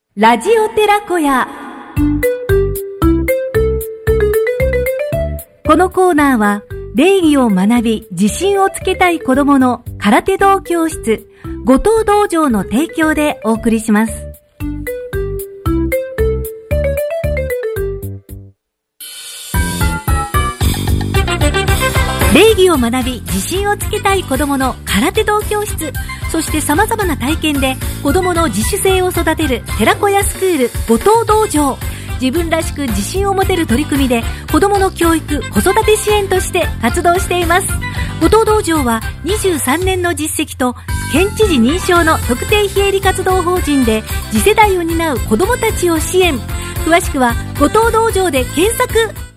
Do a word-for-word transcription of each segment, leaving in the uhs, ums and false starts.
ラジオ寺子屋。このコーナーは礼儀を学び自信をつけたい子どもの空手道教室後藤道場の提供でお送りします。礼儀を学び自信をつけたい子どもの空手道教室、そして様々な体験で子どもの自主性を育てる寺子屋スクール後藤道場。自分らしく自信を持てる取り組みで子どもの教育子育て支援として活動しています。後藤道場はにじゅうさんねんの実績と県知事認証の特定非営利活動法人で次世代を担う子どもたちを支援。詳しくは後藤道場で検索。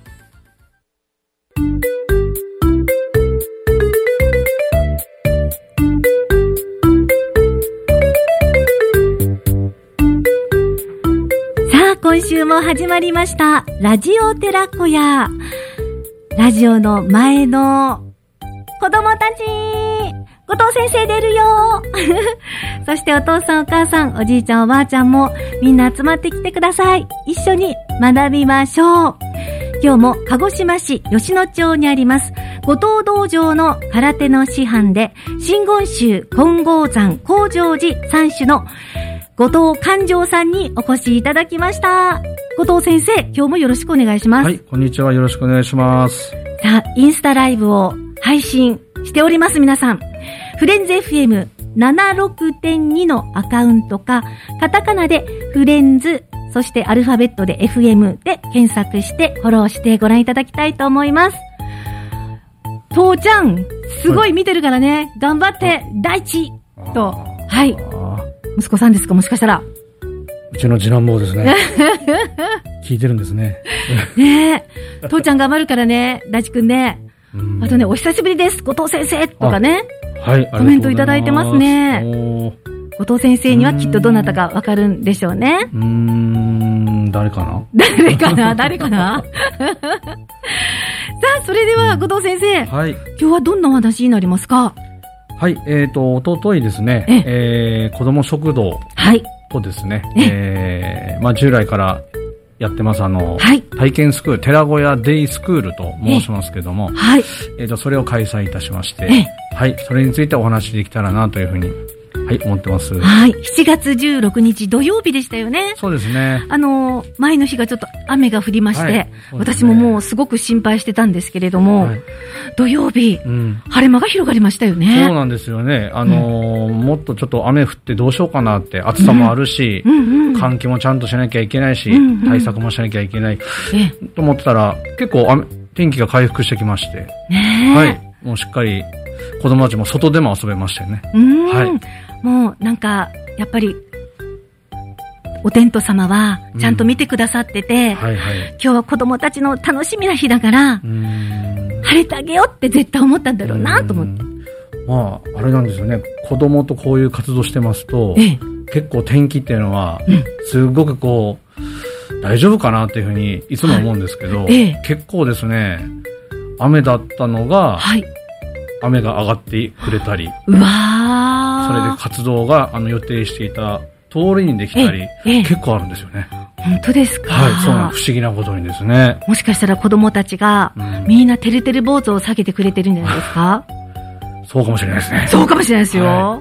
今週も始まりましたラジオ寺子屋。ラジオの前の子供たち、後藤先生出るよそしてお父さんお母さんおじいちゃんおばあちゃんもみんな集まってきてください。一緒に学びましょう。今日も鹿児島市吉野町にあります後藤道場の空手の師範で真言宗金剛山高成寺三種の後藤寛丈さんにお越しいただきました。後藤先生、今日もよろしくお願いします。 はい、こんにちは。よろしくお願いします。 さあ、インスタライブを配信しております。皆さん、フレンズ エフエムななじゅうろくてんに のアカウントか、カタカナでフレンズ、そしてアルファベットで エフエム で検索してフォローしてご覧いただきたいと思います。父ちゃん、すごい見てるからね、はい、頑張って、第一と、はい。息子さんですか、もしかしたら。 うちの次男坊ですね。聞いてるんですね。 ねえ。父ちゃん頑張るからね、大地くんね。あとね、お久しぶりです、後藤先生とかね。 はい、 コメントいただいてますね。後藤先生にはきっとどなたかわかるんでしょうね。 うーん、誰かな誰かな誰かなさあ、それでは後藤先生。はい。今日はどんなお話になりますか？ はい、えっと、おとといですね、ええー、子供食堂とですね、ええー、まあ従来からやってますあの、はい、体験スクール、寺子屋デイスクールと申しますけども、はい、えっと、それを開催いたしまして、はい、それについてお話できたらなというふうに、はい、思ってます。 はい。しちがつじゅうろくにち土曜日でしたよね。 そうですね。 あの、前の日がちょっと雨が降りまして、はいね、私ももうすごく心配してたんですけれども、はい、土曜日、うん、晴れ間が広がりましたよね。 そうなんですよね。あのーうん、もっとちょっと雨降ってどうしようかなって、暑さもあるし、うんうんうん、換気もちゃんとしなきゃいけないし、うんうん、対策もしなきゃいけない、うん、と思ってたら、結構雨、天気が回復してきまして、ね、はい。もうしっかり子供たちも外でも遊べましたよね。 うんはい。もうなんか、やっぱり、お天道様はちゃんと見てくださってて、うんはいはい、今日は子供たちの楽しみな日だから、うん晴れてあげようって絶対思ったんだろうなと思って。 まあ、あれなんですよね。子供とこういう活動してますと、ええ、結構天気っていうのは、うん、すごくこう、大丈夫かなっていうふうにいつも思うんですけど、はいええ、結構ですね、雨だったのが、はい雨が上がってくれたり、うわーそれで活動があの予定していた通りにできたり、結構あるんですよね。 本当ですか？ はい、そうなん不思議なことにですね。 もしかしたら子供たちが、うん、みんなてるてる坊主を下げてくれてるんじゃないですか？ そうかもしれないですね。 そうかもしれないですよ。はい、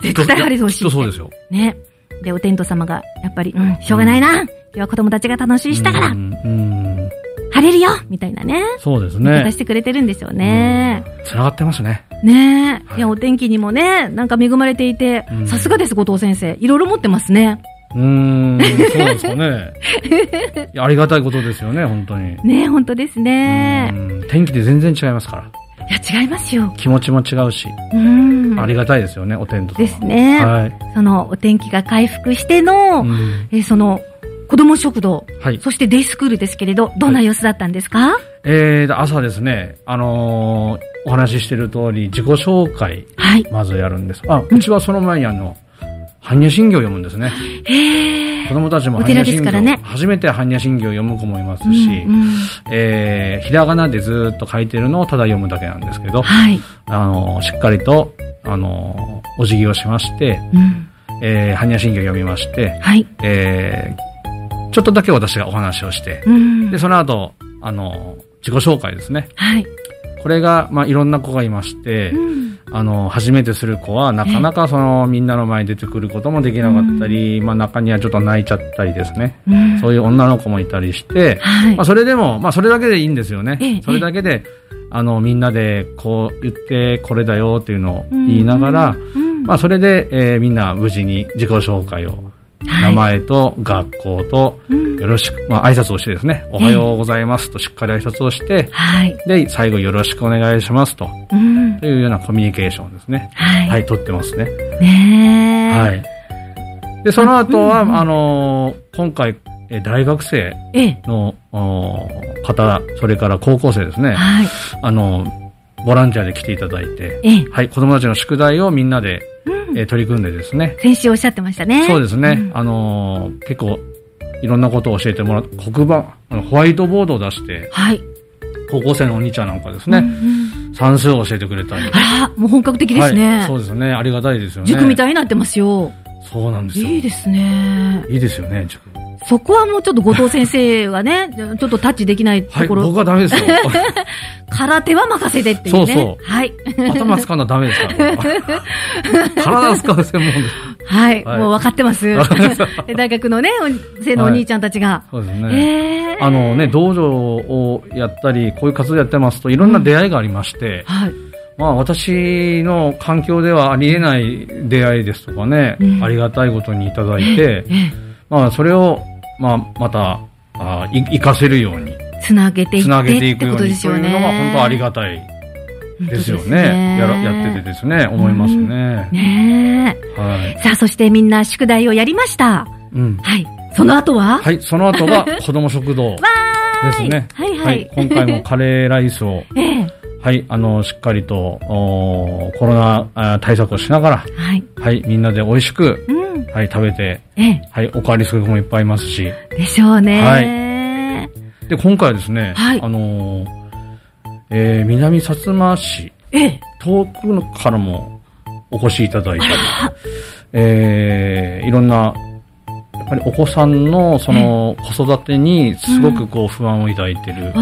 絶対晴れてほしい。 きっとそうですよ。 ね。で、お天道様が、やっぱり、うん、しょうがないな。うん、今日は子供たちが楽しみしたから。うん、うん晴れるよみたいなね。 そうですね。 出してくれてるんですよね。 繋がってますね。 ねえ、はい。いや、お天気にもね、なんか恵まれていて、さすがです、後藤先生。いろいろ持ってますね。 うーん、そうなんですかね。いやありがたいことですよね、本当に。 ねえ、本当ですね。 天気で全然違いますから。 いや、違いますよ。 気持ちも違うし。うん。ありがたいですよね、お天道様。 ですね。はい。その、お天気が回復しての、うん、えその、子供食堂、はい、そしてデイスクールですけれど、どんな様子だったんですか？はい、 えー、朝ですね、あのー、お話ししてる通り、自己紹介、はい、まずやるんです。あ、うちはその前にあの、般若心経を読むんですね。へー。子供たちも般若心経、ね、初めて般若心経を読む子もいますし、うんうん、えー、ひらがなでずっと書いてるのをただ読むだけなんですけど、はい、あのー、しっかりと、あのー、お辞儀をしまして、うんえー、般若心経を読みまして、 はい。 えー、ちょっとだけ私がお話をして、 うん、 で、その後、あの、自己紹介ですね。 はい。 これが、まあ、いろんな子がいまして、うん、あの、初めてする子は、なかなかその、みんなの前に出てくることもできなかったり、うん、まあ、中にはちょっと泣いちゃったりですね。うん、そういう女の子もいたりして、はい、まあ、それでも、まあ、それだけでいいんですよね。ええ、それだけで、あの、みんなで、こう言って、これだよっていうのを言いながら、うんうん、まあ、それで、えー、みんな無事に自己紹介を、名前と学校とよろしく、まあ挨拶をしてですね、おはようございますとしっかり挨拶をして、はい、で、最後よろしくお願いしますと、うん、というようなコミュニケーションですね。はい。はい、取ってますね。 ねはい。で、その後は、うんうん、あのー、今回、大学生の方、それから高校生ですね。はい。あの、ボランティアで来ていただいて、はい、子供たちの宿題をみんなで、えー、取り組んでですね。 先週おっしゃってましたね。 そうですね。うん、あのー、結構、いろんなことを教えてもらって、黒板、あのホワイトボードを出して、はい。高校生のお兄ちゃんなんかですね、うんうん、算数を教えてくれたり。 あら、もう本格的ですね、 はい。そうですね。ありがたいですよね。 塾みたいになってますよ。 そうなんですよ。 いいですね。 いいですよね、塾。 そこはもうちょっと後藤先生はね、ちょっとタッチできないところ。 はい、僕はダメですよ。 空手は任せてっていうね。 そうそう。 はい。 頭使うのはダメですから。体を使う専門です。 はい、はい。もう分かってます。大学のね、生のお兄ちゃんたちが。はい、 そうですね。えー、あのね、道場をやったり、こういう活動やってますと、いろんな出会いがありまして、うん、はい。まあ私の環境ではありえない出会いですとかね、うん、ありがたいことにいただいて、えーえー、まあそれを、まあまた、あい活かせるように。 つなげていって。 つなげていくようにというのが本当ありがたいですよね。やら、やっててですね、思いますね。 うん、ねえ。はい。さあ、そしてみんな宿題をやりました。うん。はい。その後ははい、その後が子供食堂ですね。はい、はい、はい。今回もカレーライスを、ええ、はい、あの、しっかりと、コロナ対策をしながら、はい。はい、みんなで美味しく、うん、はい、食べて、ええ、はい、おかわりする子もいっぱいいますし。 でしょうね。はい。 で、今回はですね、はい、あのー、えー、南薩摩市、ええ、遠くからもお越しいただいたり、えー、いろんな、やっぱりお子さんのその子育てにすごくこう不安を抱いてる。うん、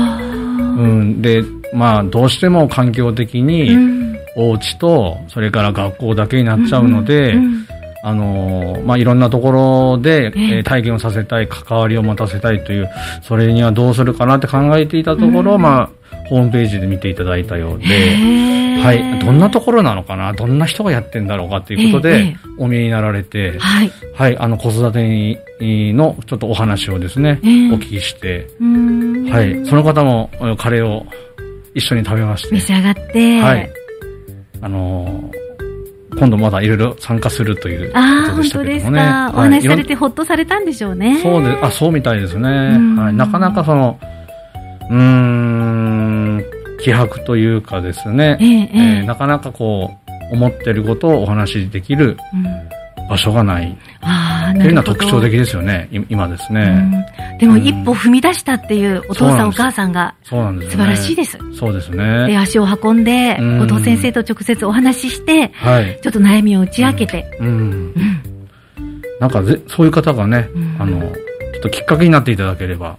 うん、で、まあどうしても環境的にお家とそれから学校だけになっちゃうので、うんうんうん、あのー、まあ、いろんなところで、えー、体験をさせたい、関わりを持たせたいという、それにはどうするかなって考えていたところ、うん、まあ、ホームページで見ていただいたようで、はい、どんなところなのかな、どんな人がやってんだろうかということで、お見えになられて、はい、はい、あの、子育てにのちょっとお話をですね、お聞きして、はい、その方もカレーを一緒に食べまして、 召し上がって、 はい、あのー、今度まだいろいろ参加するということでしたけどもね。 ああ、本当ですか。お話しされてほっとされたんでしょうね。 そうで、あ、そうみたいですね。はい、なかなかその、うーん、気迫というかですね、えーえー、なかなかこう、思ってることをお話しできる場所がない。ああ、なるほど。というのは特徴的ですよね、今ですね。 でも一歩踏み出したっていうお父さんお母さんが素晴らしいです。 そうですね。 で、足を運んで、後藤先生と直接お話しして、はい、ちょっと悩みを打ち明けて。うんうん、 なんかぜ、そういう方がね、うん、あの、ちょっときっかけになっていただければ、うん、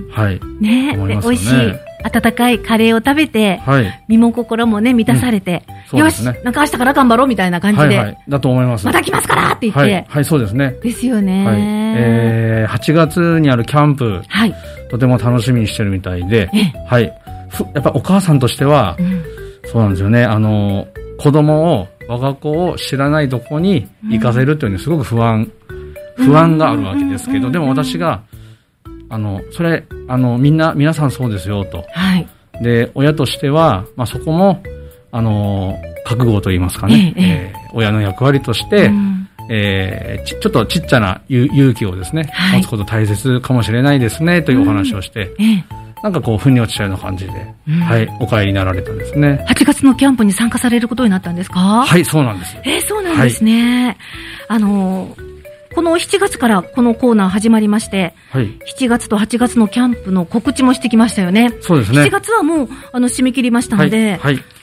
はい。 ね、思いますよね。美味しい。温かいカレーを食べて、はい、身も心もね、満たされて、うん、よし、ね、なんか明日から頑張ろうみたいな感じで、はいはい、 だと思います。 また来ますからって言って、 はい、はい、そうですね。 ですよね。 はい、えー、はちがつにあるキャンプ、はい、とても楽しみにしてるみたいで、はい、やっぱお母さんとしては、うん、そうなんですよね、あの、子供を、我が子を知らないとこに行かせるというのはすごく不安、うん、不安があるわけですけど、でも私が、あの、それ、あの、みんな、皆さんそうですよ、と。はい。で、親としては、まあ、そこも、あの、覚悟と言いますかね、えええー、親の役割として、うん、えー、ち、ちょっとちっちゃな勇気をですね、はい、持つこと大切かもしれないですね、というお話をして、うんええ、なんかこう、腑に落ちたような感じで、うん、はい、お帰りになられたんですね。 はちがつのキャンプに参加されることになったんですか？ はい、そうなんです。 えー、そうなんですね。はい、あの、このしちがつからこのコーナー始まりまして、はい、しちがつとはちがつのキャンプの告知もしてきましたよね。 そうですね。 しちがつはもう、あの、締め切りましたので、はい。はい、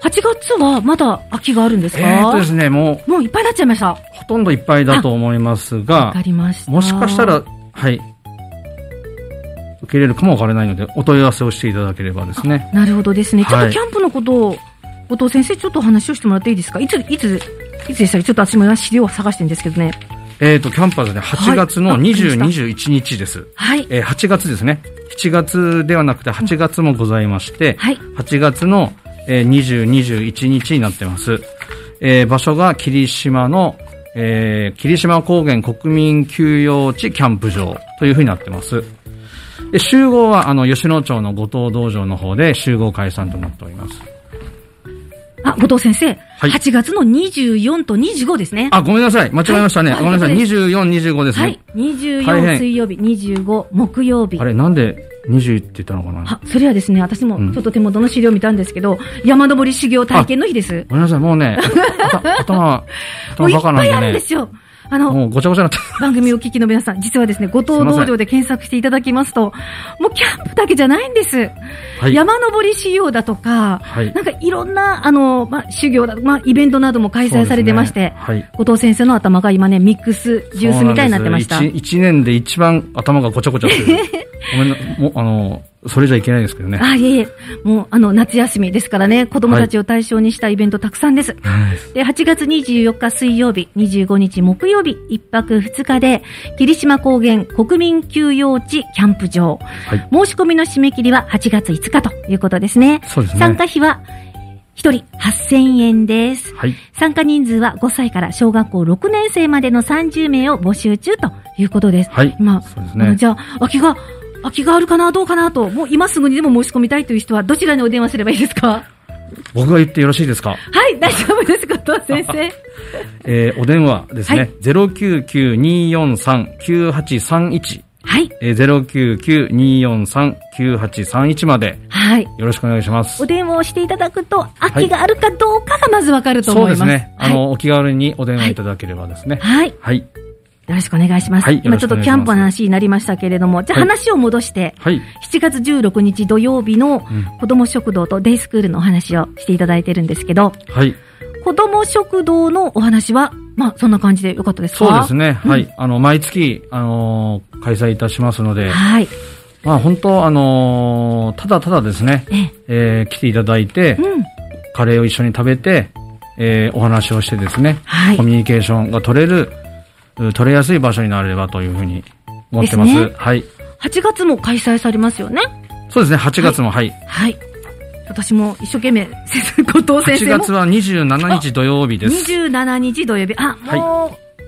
はちがつはまだ空きがあるんですか？ えーっとですね、もう、もういっぱいになっちゃいました。 ほとんどいっぱいだと思いますが、 わかりました。 もしかしたら、はい、受け入れるかもわからないので、お問い合わせをしていただければですね。 なるほどですね。ちょっはいとキャンプのことを、後藤先生、ちょっとお話をしてもらっていいですか？いつ、いつ、いつでしたっけ？ちょっと私も資料を探してるんですけどね。 えーっと、キャンプはですね、はちがつのにじゅう、にじゅういちにちです。 はい。 えー、はちがつですね。しちがつではなくてはちがつもございまして、 はい。 はちがつの、えー、にじゅう、にじゅういちにちになってます。えー、場所が霧島の、えー、霧島高原国民休養地キャンプ場というふうになってます。で、集合は、あの、吉野町の後藤道場の方で集合解散となっております。 あ、後藤先生。 はい。 はちがつのにじゅうよんとにじゅうごですね。 あ、ごめんなさい。間違えましたね。 はい、 ごめんなさい。にじゅうよん、にじゅうごですね。 はい。にじゅうよん水曜日、にじゅうご木曜日。 あれ、なんでにじゅうって言ったのかな？ あ、それはですね、私もちょっと手元の資料を見たんですけど、うん、山登り修行体験の日です。 ごめんなさい。もうね、頭、頭バカなんでね。 もういっぱいあるんですよ。あの、 もうごちゃごちゃになって番組をお聞きの皆さん、実はですね、後藤道場で検索していただきますと、もうキャンプだけじゃないんです。はい、山登り修行だとか、はい、なんかいろんな、あの、まあ、修行だ、まあ、イベントなども開催されてまして、ねはい、後藤先生の頭が今ね、ミックスジュースみたいになってました。 一年で一番頭がごちゃごちゃしてる。ごめんな、もう、あの、それじゃいけないですけどね。 あ、いえいえ。もう、あの、夏休みですからね、子供たちを対象にしたイベントたくさんです。はい、で、はちがつにじゅうよっか水曜日、にじゅうごにち木曜日、いっぱくふつかで、霧島高原国民休養地キャンプ場。はい、申し込みの締め切りははちがついつかということですね。 そうですね。 参加費は、ひとりはっせんえんです。はい。参加人数はごさいから小学校ろくねんせいまでのさんじゅうめいを募集中ということです。はい。今、そうですね。じゃあ、空きが、空きがあるかなどうかなと、もう今すぐにでも申し込みたいという人はどちらにお電話すればいいですか？ 僕が言ってよろしいですか？ はい、大丈夫です、後藤先生。 えー、お電話ですね。はい、ゼロきゅうきゅうにーよんさんきゅうはちさんいち。はい。えー、ゼロきゅうきゅうにーよんさんきゅうはちさんいちまで。はい。よろしくお願いします。 お電話をしていただくと、空きがあるかどうかがまずわかると思います。 そうですね。あの、はい、お気軽にお電話いただければですね。 はい。はい。よろしくお願いします。はい、今ちょっとキャンプの話になりましたけれども、じゃあ話を戻して、はい、しちがつじゅうろくにち土曜日の子ども食堂とデイスクールのお話をしていただいてるんですけど、はい、子ども食堂のお話は、まあそんな感じでよかったですか？ そうですね。うん、はい。あの、毎月、あのー、開催いたしますので、はい。まあ本当、あのー、ただただですね、ええー、来ていただいて、うん、カレーを一緒に食べて、えー、お話をしてですね、はい、コミュニケーションが取れる、取れやすい場所になればというふうに思ってます。ね、はい。 はちがつも開催されますよね。 そうですね、はちがつも、はい。 はい。はい、私も一生懸命、後藤先生も。はちがつはにじゅうしちにち土曜日です。 にじゅうしちにち土曜日。あ、もう、はい、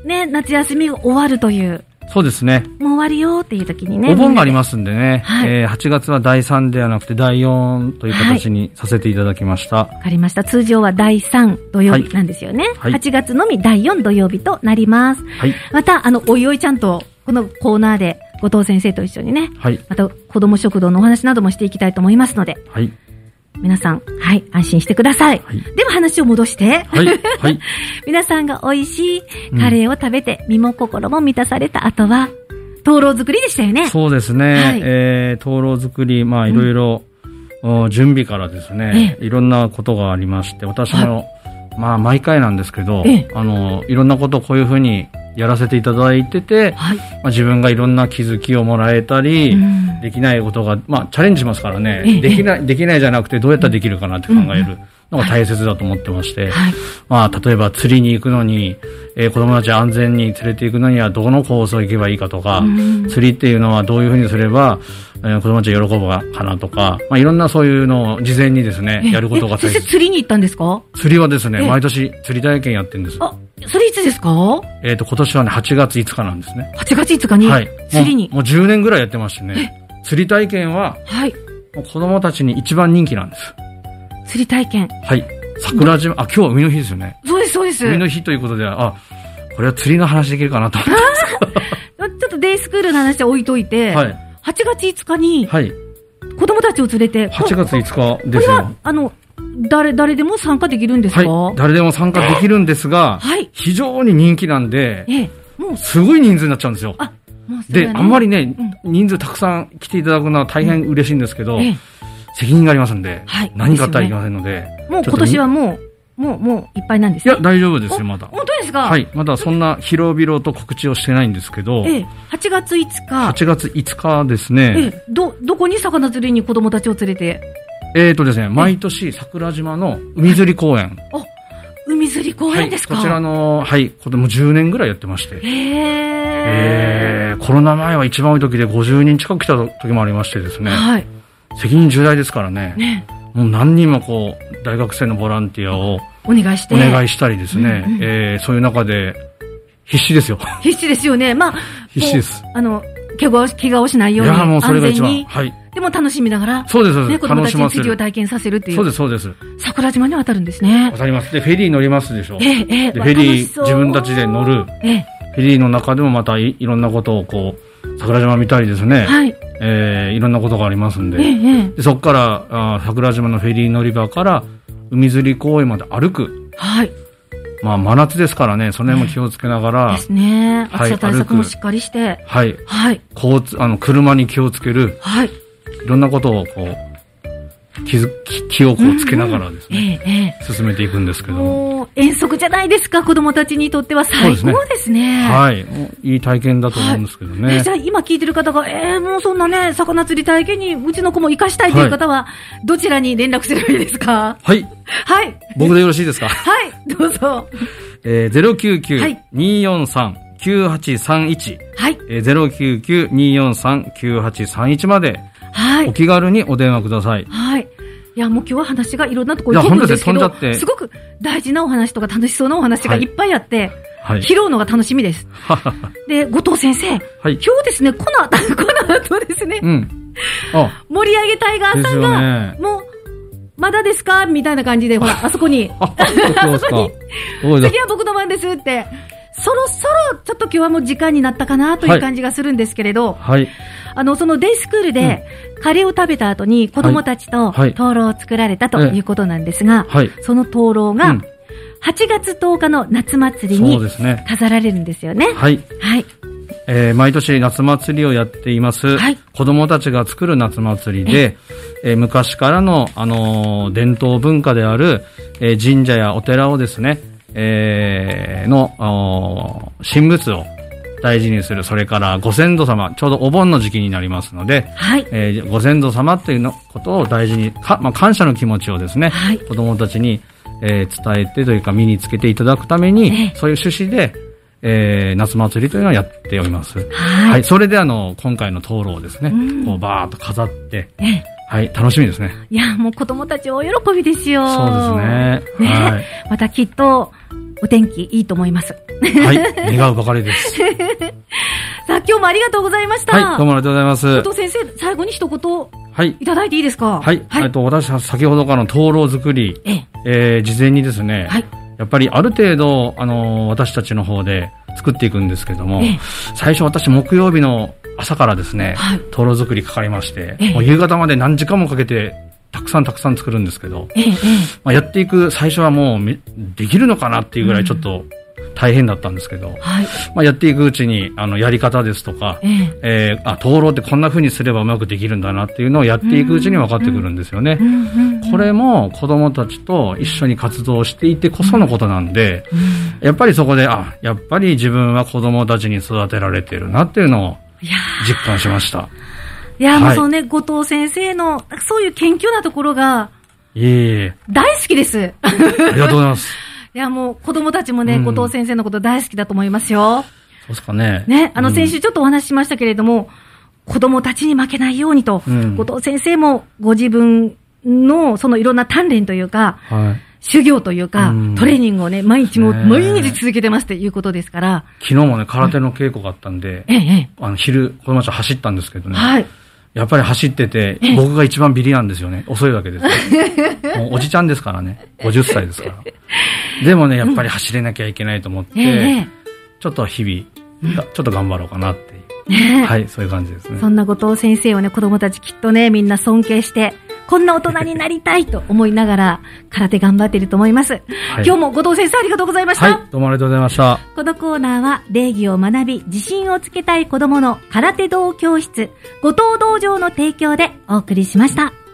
ね、夏休みが終わるという。 そうですね。 もう終わりよっていう時にね。 お盆がありますんでね。はい、えー、はちがつはだいさんではなくてだいよんという形にさせていただきました。わ、 はい、かりました。通常はだいさん土曜日なんですよね。はい、はちがつのみだいよん土曜日となります。はい、また、あの、おいおいちゃんと、このコーナーで、後藤先生と一緒にね。はい。また、子ども食堂のお話などもしていきたいと思いますので。はい。皆さん、はい、安心してください。はい、では話を戻して。はい。はい。皆さんが美味しいカレーを食べて、うん、身も心も満たされた後は、灯籠作りでしたよね。 そうですね。はい、えー、灯籠作り、まあいろいろ、うん、準備からですね、いろんなことがありまして、私も、はい、まあ毎回なんですけど、あの、いろんなことをこういうふうにやらせていただいてて、はい、まあ、自分がいろんな気づきをもらえたり、うん、できないことが、まあチャレンジしますからね、できない、できないじゃなくてどうやったらできるかなって考えるのが大切だと思ってまして、はい、まあ例えば釣りに行くのに、えー、子供たち安全に連れて行くのにはどのコースを行けばいいかとか、うん、釣りっていうのはどういうふうにすれば、えー、子供たちが喜ぶかなとか、まあいろんなそういうのを事前にですね、やることが大切。 先生釣りに行ったんですか？ 釣りはですね、毎年釣り体験やってるんです。 あ、それいつですか？ えっと、今年はね、はちがついつかなんですね。 はちがついつかに？はい。釣りに。 もう、もうじゅうねんぐらいやってましてね。釣り体験は、はい。もう子供たちに一番人気なんです。 釣り体験。 はい。桜島、あ、今日は海の日ですよね。 そうです、そうです。 海の日ということで、あ、これは釣りの話できるかなと思ってます。ちょっとデイスクールの話は置いといて、はい。はちがついつかに、はい。子供たちを連れて、 はちがついつかですよ。 これは、あの、誰、誰でも参加できるんですか？ はい。誰でも参加できるんですが、はい。非常に人気なんで、ええ、もう、すごい人数になっちゃうんですよ。あ、もうそれはね、で、あんまりね、うん、人数たくさん来ていただくのは大変嬉しいんですけど、うん、ええ、責任がありますんで、はい。何かあったらいけませんので、 もう今年はもう、もう、もういっぱいなんですか？ いや、大丈夫ですよ、まだ。 本当ですか？ はい。まだそんな広々と告知をしてないんですけど。 ええ、はちがついつか。 はちがついつかですね。 ええ、ど、どこに魚釣りに子供たちを連れて？ えーとですね、毎年桜島の海釣り公園。 あ、海釣り公園ですか？ はい、こちらの、はい、これもじゅうねんぐらいやってまして。 へー。 えー、コロナ前は一番多い時でごじゅうにん近く来た時もありましてですね。 はい。 責任重大ですからね。 ね。 もう何人もこう、大学生のボランティアをお願いして。 お願いしたりですね。 うんうん、 えー、そういう中で、必死ですよ。 必死ですよね。まあ、 必死です。 あの、怪我を、怪我をしないように。いや、もうそれが一番。はい。でも楽しみながら。 そうです、そうです。 ね、子供たちに釣りを体験させるっていう。 そうです、そうです。 桜島に渡るんですね。 渡ります。で、フェリー乗りますでしょ。 ええ、ええ。 で、フェリー、自分たちで乗る。 ええ。 フェリーの中でもまたい、いろんなことをこう、桜島見たりですね。はい。えー、いろんなことがありますんで。ええ。でそこから、あ桜島のフェリー乗り場から、海釣り公園まで歩く。 はい。 まあ、真夏ですからね、その辺も気をつけながら。 ですね。暑さ対策もしっかりして。 はい。 はい。 交通、あの、車に気をつける。 はい。 いろんなことをこう、気づ気、気をこうつけながらですね、うんうんええ、進めていくんですけども。 遠足じゃないですか、子供たちにとっては最高ですね。 すねはい。もういい体験だと思うんですけどね。はい、 じゃあ今聞いてる方が、えー、もうそんなね、魚釣り体験にうちの子も活かしたいという方は、はい、どちらに連絡すればいいですか？ はい。 はい。 僕でよろしいですか？ はい、どうぞ。 えー、ゼロきゅうきゅう にーよんさん きゅうはちさんいち。はい。えー、ゼロきゅうきゅう にーよんさん きゅうはちさんいちまで。はい。お気軽にお電話ください。 はい。いや、もう今日は話がいろんなところに飛ぶんですけど、 いや、本当です、 すごく大事なお話とか楽しそうなお話がいっぱいあって、はい、拾うのが楽しみです。で、後藤先生、はい、今日ですね、この後、この後ですね、うん、あ盛り上げタイガーさんが、ね、もう、まだですかみたいな感じで、ほら、あそこに、あそこに、次は僕の番ですって、そろそろ、ちょっと今日はもう時間になったかなという感じがするんですけれど、はい。あの、そのデイスクールで、カレーを食べた後に子供たちと、灯籠を作られたということなんですが、はい。その灯籠が、はちがつとおかの夏祭りに、飾られるんですよね。はい。はい。 えー、毎年夏祭りをやっています。はい。子供たちが作る夏祭りで、えー、昔からの、あのー、伝統文化である、えー、神社やお寺をですね、えー、の、神仏を大事にする。それからご先祖様、ちょうどお盆の時期になりますので、はい。えー、ご先祖様というのことを大事に、か、まあ、感謝の気持ちをですね、はい。子供たちに、えー、伝えてというか身につけていただくために、えー、そういう趣旨で、えー、夏祭りというのをやっております。はい。はい。それであの、今回の灯籠をですね、こうバーっと飾って、えーはい、楽しみですね。 いや、もう子供たち大喜びですよ。 そうですね。 ね、はい。またきっと、お天気いいと思います。 はい、願うばかりです。 さあ、今日もありがとうございました。 はい、どうもありがとうございます。 後藤先生、最後に一言、はい。いただいていいですか？ はい。はい、えっと、私は先ほどからの灯籠作り、えええー、事前にですね、はい。やっぱりある程度、あのー、私たちの方で作っていくんですけども、ええ、最初私木曜日の朝からですね、はい、灯籠作りかかりまして、ええ、もう夕方まで何時間もかけて、たくさんたくさん作るんですけど、ええまあ、やっていく最初はもうできるのかなっていうぐらいちょっと大変だったんですけど、うんはいまあ、やっていくうちにあのやり方ですとか、えええー、あ灯籠ってこんな風にすればうまくできるんだなっていうのをやっていくうちに分かってくるんですよね、うんうんうんうん、これも子供たちと一緒に活動していてこそのことなんで、うん、やっぱりそこであやっぱり自分は子供たちに育てられてるなっていうのを実感しました。 いや、もうそうね、後藤先生の、そういう謙虚なところが、いえいえ。大好きです。 ありがとうございます。 いや、もう子供たちもね、うん、後藤先生のこと大好きだと思いますよ。 そうですかね。 ね、あの、先週ちょっとお話ししましたけれども、うん、子供たちに負けないようにと、うん、後藤先生もご自分の、そのいろんな鍛錬というか、はい、修行というか、うん、トレーニングをね、毎日も、毎日続けてますっていうことですから。 昨日もね、空手の稽古があったんで、うん、ええ、あの、昼、子供たち走ったんですけどね。はい。やっぱり走ってて、僕が一番ビリなんですよね。遅いわけです。もうおじちゃんですからね。ごじゅっさいですから。でもね、やっぱり走れなきゃいけないと思って、うん、ちょっと日々、ちょっと頑張ろうかなっていう。ね、はい、そういう感じですね。 そんな後藤先生をね、子供たちきっとね、みんな尊敬して、こんな大人になりたいと思いながら、空手頑張っていると思います。はい、今日も後藤先生ありがとうございました。 はい、どうもありがとうございました。 このコーナーは、礼儀を学び、自信をつけたい子供の空手道教室、後藤道場の提供でお送りしました。